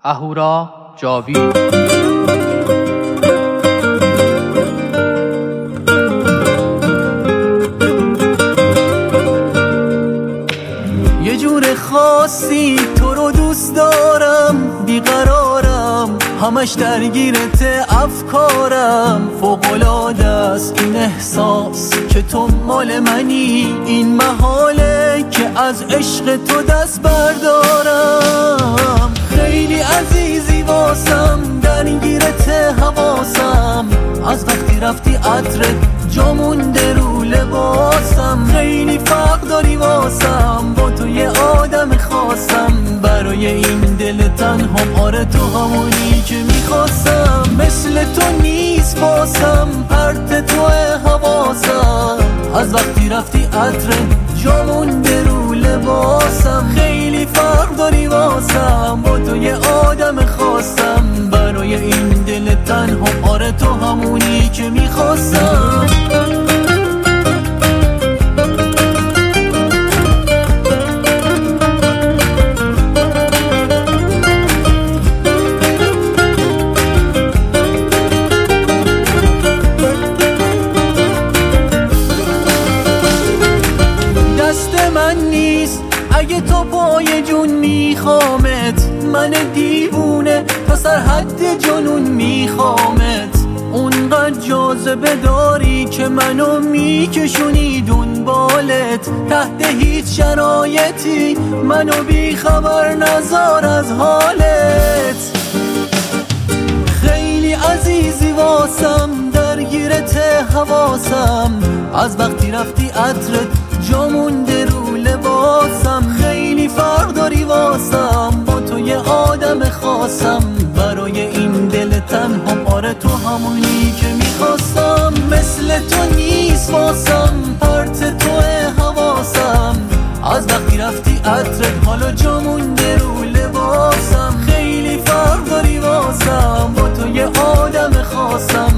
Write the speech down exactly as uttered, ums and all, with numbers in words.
اهورا جاوید. یه جور خاصی تو رو دوست دارم، بیقرارم، همش درگیرت افکارم. فوق‌العاده است این احساس که تو مال منی، این محاله که از عشق تو دست بردارم. خیلی عزیزی واسم، درگیرت حواسم، از وقتی رفتی عطرت جا مونده رو لباسم. خیلی فرق داری واسم، با تو یه آدم خاصم، برای این دل تنهام آره تو همونی که میخواستم. مثل تو نیست واسم، پرت تو حواسم، از وقتی رفتی عطرت جا مونده رو لباسم. خیلی فرق داری واسم، با تو یه آدم خاصم، برای این دل تنهام آره تو همونی که میخواستم. دست من نیست اگه تو پای جون میخوامت، من دیوونه تا سرحد جنون میخوامت. اونقدر جاذبه داری که منو میکشونی دنبالت، تحت هیچ شرایطی منو بیخبر نذار از حالت. خیلی عزیزی واسم، درگیرت حواسم، از وقتی رفتی عطرت جا مونده رو لباسم. خیلی فرق داری واسم، با تو یه آدم خاصم، برای این دل تنهام آره تو همونی که میخواستم. مثل تو نیست واسم، پرت تو حواسم، از وقتی رفتی عطرت حالا جا مونده رو لباسم. خیلی فرق داری واسم، با تو یه آدم خاصم،